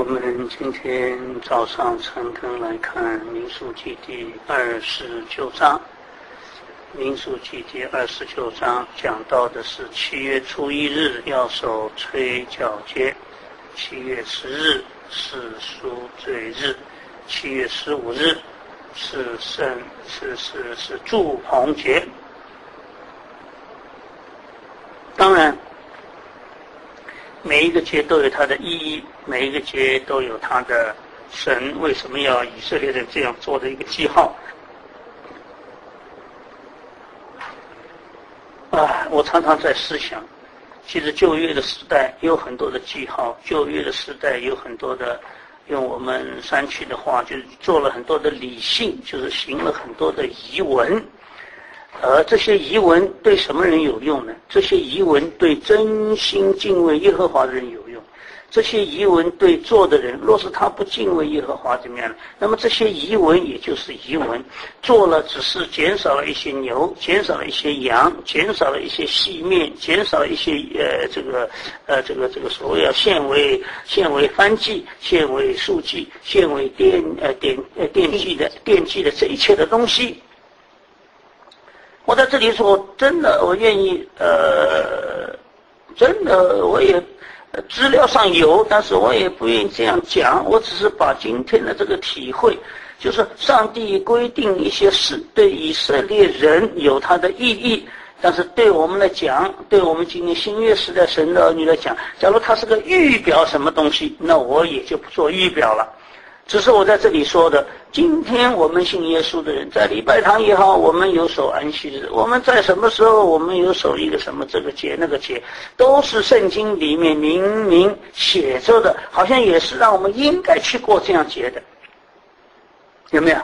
我们今天早上晨更来看民数记第29章。民数记第29章讲到的是7月初1日要守吹角节，7月10日是赎罪日，7月15日是住棚节。当然每一个节都有它的意义，每一个节都有它的神为什么要以色列人这样做的一个记号。我常常在思想，其实旧约的时代有很多的记号，旧约的时代有很多的，用我们山区的话就是做了很多的理性，就是行了很多的遗文。而这些遗文对什么人有用呢？这些遗文对真心敬畏耶和华的人有用。这些遗文对做的人，若是他不敬畏耶和华怎么样呢？那么这些遗文也就是遗文，做了只是减少了一些牛，减少了一些羊，减少了一些细面，减少了一些这个所谓要献为燔祭，献为素祭，献为奠祭的这一切的东西。我在这里说，真的，我愿意，真的，我也资料上有，但是我也不愿意这样讲。我只是把今天的这个体会，就是上帝规定一些事，对以色列人有它的意义，但是对我们来讲，对我们今天新约时代神的儿女来讲，假如它是个预表什么东西，那我也就不做预表了。只是我在这里说的，今天我们信耶稣的人，在礼拜堂也好，我们有守安息日，我们在什么时候我们有守一个什么这个节那个节，都是圣经里面明明写着的，好像也是让我们应该去过这样节的，有没有？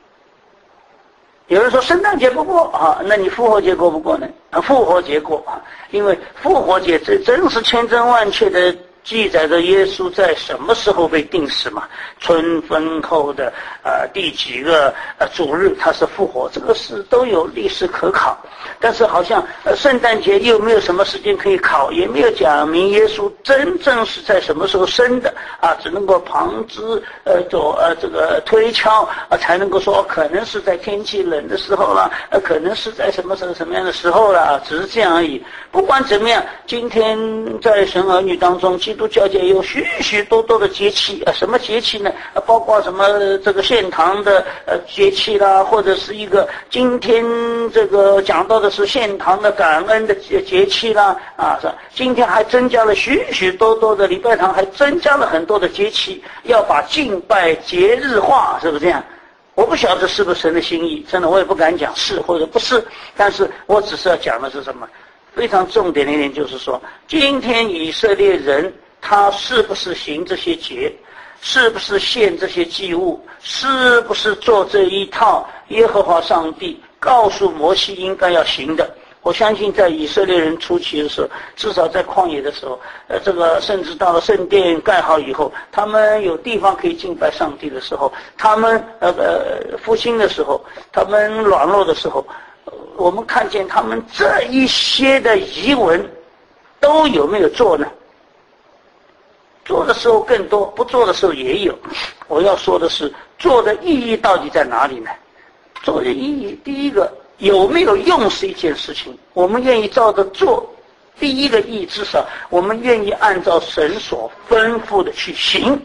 有人说圣诞节不过啊，那你复活节过不过呢？复活节过啊，因为复活节这真是千真万确的记载着耶稣在什么时候被钉死嘛？春分后的第几个主日他是复活，这个是都有历史可考。但是好像圣诞节又没有什么时间可以考，也没有讲明耶稣真正是在什么时候生的啊，只能够旁支这个推敲才能够说可能是在天气冷的时候了，可能是在什么样的时候了，只是这样而已。不管怎么样，今天在神儿女当中，基督教界有许许多多的节气什么节气呢？包括什么这个献堂的节气啦，或者是一个今天这个讲到的是献堂的感恩的节气啦是吧？今天还增加了许许多多的礼拜堂，还增加了很多的节气，要把敬拜节日化，是不是这样？我不晓得是不是神的心意，真的我也不敢讲是或者不是，但是我只是要讲的是什么？非常重点的一点就是说，今天以色列人他是不是行这些节，是不是献这些祭物，是不是做这一套耶和华上帝告诉摩西应该要行的。我相信在以色列人初期的时候，至少在旷野的时候，这个甚至到了圣殿盖好以后，他们有地方可以敬拜上帝的时候，他们复兴的时候，他们软弱的时候，我们看见他们这一些的遗文都有没有做呢？做的时候更多，不做的时候也有。我要说的是，做的意义到底在哪里呢？做的意义，第一个有没有用是一件事情，我们愿意照着做。第一个意义，至少我们愿意按照神所吩咐的去行，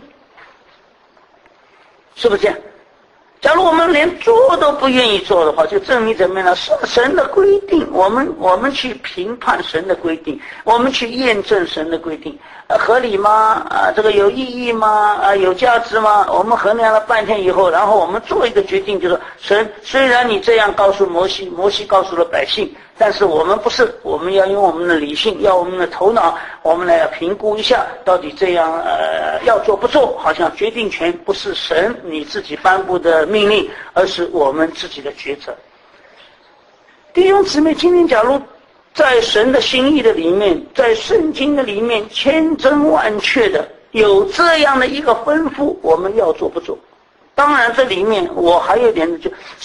是不是这样？假如我们连做都不愿意做的话，就证明怎么样呢？是神的规定，我们去评判神的规定，我们去验证神的规定，合理吗？这个有意义吗？有价值吗？我们衡量了半天以后，然后我们做一个决定，就是神，虽然你这样告诉摩西，摩西告诉了百姓，但是我们不是，我们要用我们的理性，要我们的头脑，我们来评估一下，到底这样要做不做？好像决定权不是神你自己颁布的命令，而是我们自己的抉择。弟兄姊妹，今天假如在神的心意的里面，在圣经的里面千真万确的有这样的一个吩咐，我们要做不做？当然这里面我还有一点就是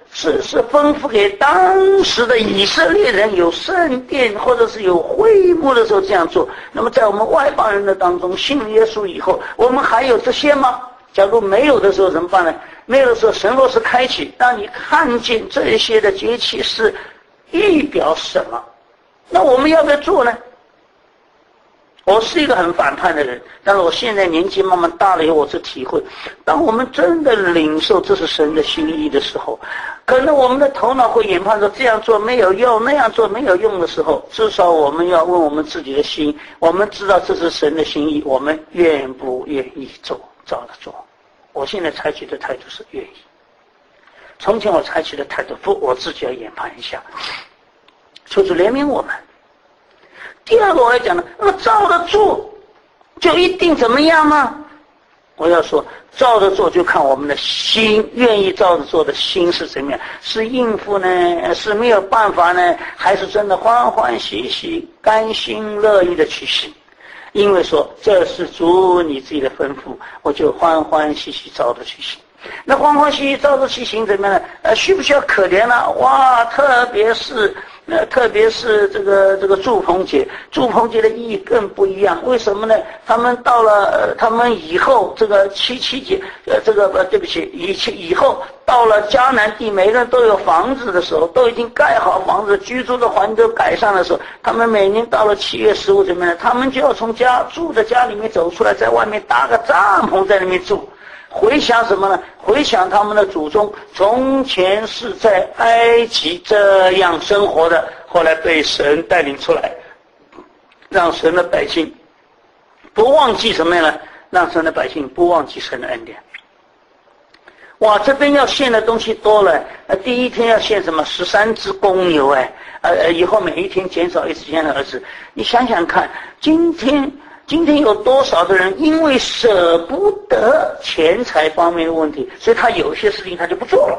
是吩咐给当时的以色列人有圣殿或者是有会幕的时候这样做。那么在我们外邦人的当中，信了耶稣以后，我们还有这些吗？假如没有的时候怎么办呢？没有的时候，神若是开启，让你看见这些的节期是预表什么，那我们要不要做呢？我是一个很反叛的人，但是我现在年纪慢慢大了以后，我是体会，当我们真的领受这是神的心意的时候，可能我们的头脑会研判说这样做没有用，那样做没有用的时候，至少我们要问我们自己的心，我们知道这是神的心意，我们愿不愿意做，照着做。我现在采取的态度是愿意，从前我采取的态度不，我自己要研判一下，求主怜悯我们。第二个我要讲的，那么照着做就一定怎么样吗？我要说照着做就看我们的心，愿意照着做的心是怎么样，是应付呢，是没有办法呢，还是真的欢欢喜喜甘心乐意的去行？因为说这是主你自己的吩咐，我就欢欢喜喜照着去行。那欢欢喜喜照着去行怎么样呢？需不需要可怜呢？哇，特别是这个祝棚节，祝棚节的意义更不一样。为什么呢？他们到了他们以后这个七节，对不起，以后到了迦南地，每个人都有房子的时候，都已经盖好房子，居住的环境都改善的时候，他们每年到了7月15怎么样？他们就要从住的家里面走出来，在外面搭个帐篷在那边住。回想什么呢？回想他们的祖宗从前是在埃及这样生活的，后来被神带领出来，让神的百姓不忘记什么呢？让神的百姓不忘记神的恩典。哇，这边要献的东西多了。第一天要献什么？13只公牛，以后每一天减少1只，减少2只。你想想看，今天有多少的人因为舍不得钱财方面的问题，所以他有些事情他就不做了。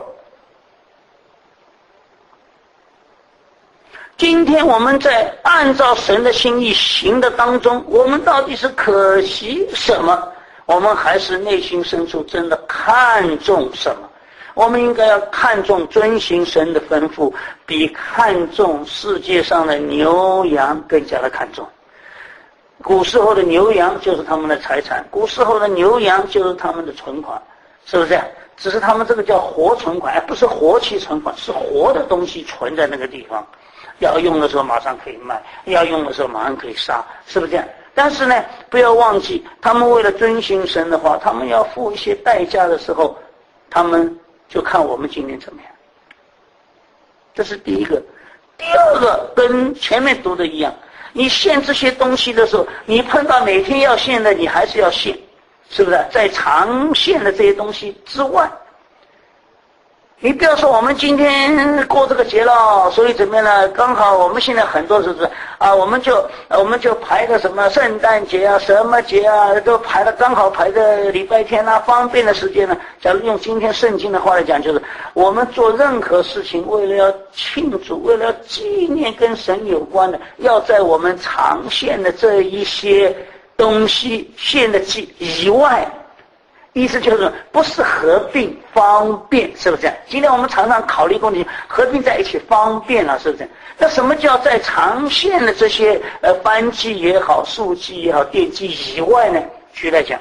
今天我们在按照神的心意行的当中，我们到底是可惜什么？我们还是内心深处真的看重什么？我们应该要看重遵行神的吩咐，比看重世界上的牛羊更加的看重。古时候的牛羊就是他们的财产，古时候的牛羊就是他们的存款，是不是？只是他们这个叫活存款，不是活期存款，是活的东西存在那个地方，要用的时候马上可以卖，要用的时候马上可以杀，是不是这样？但是呢，不要忘记，他们为了遵行神的话，他们要付一些代价的时候，他们就看我们今天怎么样。这是第一个。第二个跟前面读的一样，你献这些东西的时候，你碰到每天要献的，你还是要献，是不是？在常献的这些东西之外，你不要说我们今天过这个节了，所以怎么样呢？刚好我们现在很多是我们就排个什么圣诞节啊，什么节啊，都排的刚好排在礼拜天啊，方便的时间呢。假如用今天圣经的话来讲，就是我们做任何事情，为了要庆祝，为了要纪念跟神有关的，要在我们常献的这一些东西献的以外。意思就是不是合并方便，是不是这样？今天我们常常考虑问题，合并在一起方便了，是不是这样？那什么叫在常献的这些班机也好，数机也好，电机以外呢？举例来讲，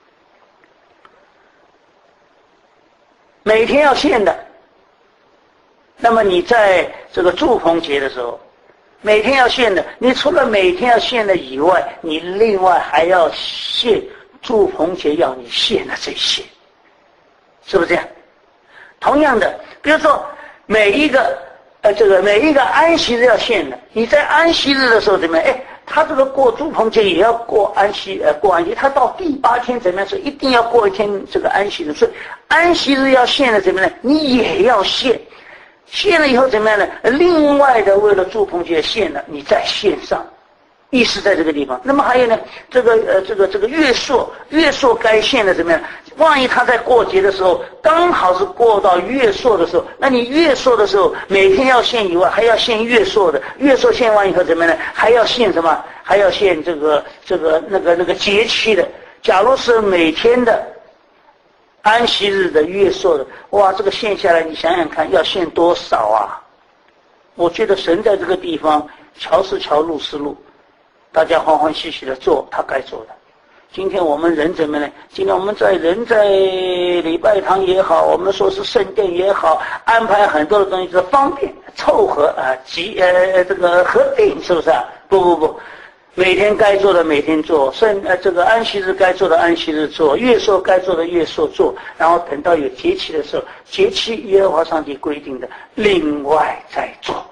每天要献的，那么你在这个祝棚节的时候，每天要献的，你除了每天要献的以外，你另外还要献祝棚节要你献的这些，是不是这样？同样的，比如说每一个安息日要献的，你在安息日的时候怎么样？他这个过祝棚节也要过安息，他到第8天怎么样？是一定要过一天这个安息日，所以安息日要献的怎么样？你也要献，献了以后怎么样呢？另外的为了祝棚节献了，你再献上。意思在这个地方。那么还有呢，这个月朔该献的怎么样？万一他在过节的时候刚好是过到月朔的时候，那你月朔的时候每天要献以外，还要献月朔的。月朔献完以后怎么样呢？还要献什么？还要献那个节期的。假如是每天的安息日的月朔的，哇，这个献下来，你想想看，要献多少啊？我觉得神在这个地方，桥是桥，路是路，大家欢欢喜喜的做他该做的。今天我们人怎么呢？今天我们人在礼拜堂也好，我们说是圣殿也好，安排很多的东西是方便凑合啊，这个合并，是不是啊？不，每天该做的每天做，这个安息日该做的安息日做，月朔该做的月朔做，然后等到有节期的时候，节期耶和华上帝规定的另外再做。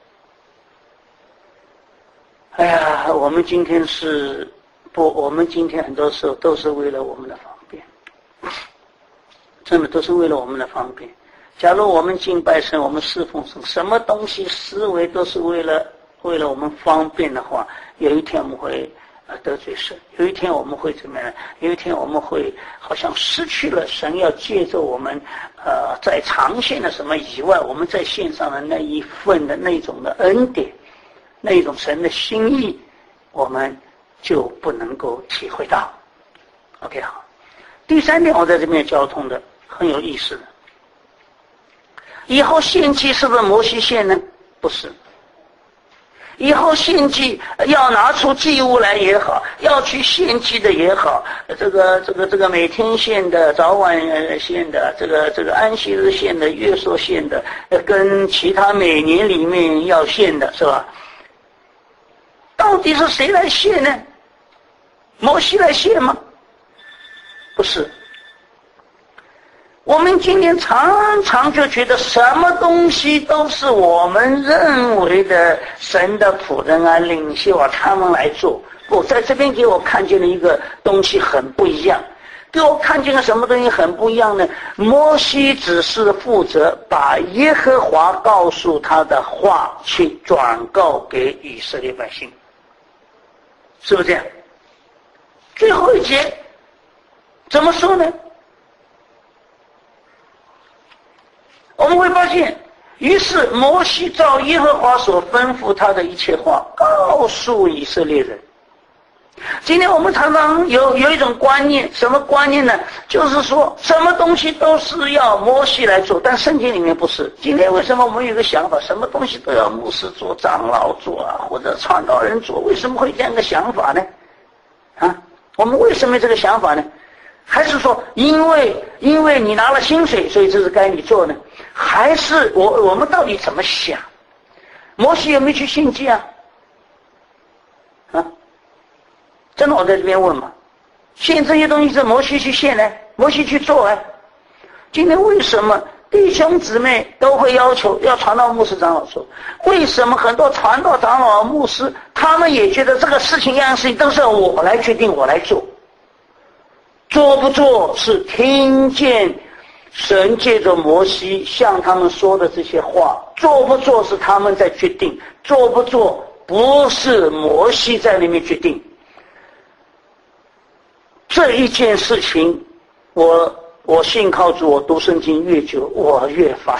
哎呀，我们今天很多时候都是为了我们的方便，真的都是为了我们的方便。假如我们敬拜神，我们侍奉神，什么东西思维都是为了我们方便的话，有一天我们会得罪神，有一天我们会怎么样？有一天我们会好像失去了神要借着我们在长线的什么以外，我们在线上的那一份的那种的恩典，那种神的心意，我们就不能够体会到。 OK， 好。第三点我在这边交通的很有意思的，以后献祭是不是摩西献呢？不是。以后献祭要拿出祭物来也好，要去献祭的也好，这个每天献的，早晚献的，这个安息日献的，月朔献的，跟其他每年里面要献的，是吧？到底是谁来献呢？摩西来献吗？不是。我们今天常常就觉得什么东西都是我们认为的神的仆人啊、领袖啊，他们来做。我在这边给我看见了一个东西很不一样，给我看见了什么东西很不一样呢？摩西只是负责把耶和华告诉他的话去转告给以色列百姓，是不是这样？最后一节怎么说呢？我们会发现，于是摩西照耶和华所吩咐他的一切话告诉以色列人。今天我们常常有一种观念，什么观念呢？就是说什么东西都是要摩西来做，但圣经里面不是。今天为什么我们有个想法，什么东西都要牧师做、长老做啊，或者传道人做？为什么会这样的想法呢？我们为什么有这个想法呢？还是说因为你拿了薪水，所以这是该你做呢？还是我们到底怎么想？摩西有没有去献祭啊？真的我在这边问嘛，献这些东西是摩西去献呢？摩西去做啊？今天为什么弟兄姊妹都会要求要传道牧师长老做？为什么很多传道长老牧师他们也觉得这个事情样事情都是要我来决定，我来做？做不做是听见神借着摩西向他们说的这些话，做不做是他们在决定，做不做不是摩西在那边决定。这一件事情，我信靠主，我读圣经越久，我越发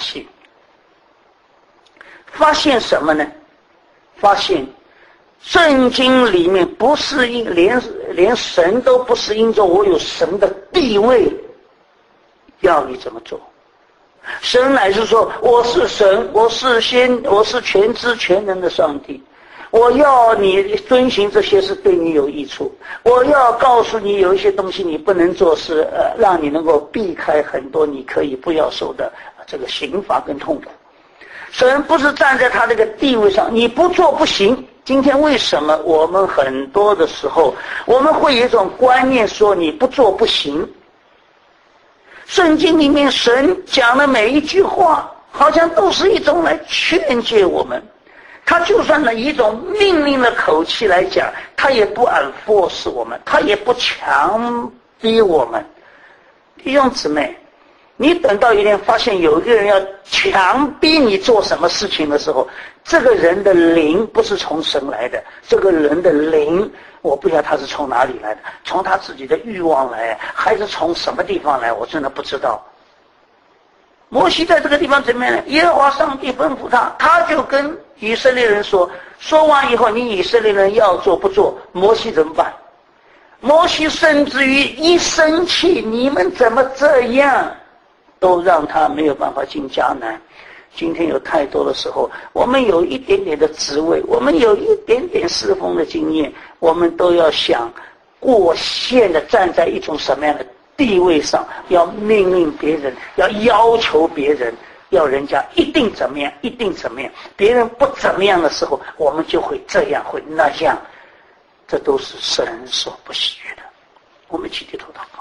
现什么呢？发现圣经里面不是连神都不是因着我有神的地位要你怎么做。神乃是说我是神，我是全知全能的上帝，我要你遵行这些是对你有益处，我要告诉你有一些东西你不能做，是让你能够避开很多你可以不要受的这个刑罚跟痛苦。神不是站在他这个地位上，你不做不行。今天为什么我们很多的时候我们会有一种观念说你不做不行？圣经里面神讲的每一句话好像都是一种来劝诫我们，他就算以一种命令的口气来讲，他也不enforce我们，他也不强逼我们。弟兄姊妹，你等到一天发现有一个人要强逼你做什么事情的时候，这个人的灵不是从神来的，这个人的灵我不知道他是从哪里来的，从他自己的欲望来，还是从什么地方来，我真的不知道。摩西在这个地方怎么样呢？耶和华上帝吩咐他，他就跟以色列人说完以后，你以色列人要做不做，摩西怎么办？ 摩西甚至于一生气，你们怎么这样，都让他没有办法进迦南。今天有太多的时候，我们有一点点的职位，我们有一点点侍奉的经验，我们都要想过线的站在一种什么样的地位上，要命令别人，要要求别人，要人家一定怎么样，一定怎么样，别人不怎么样的时候，我们就会这样，会那样，这都是神所不喜悦的。我们一起低头祷告。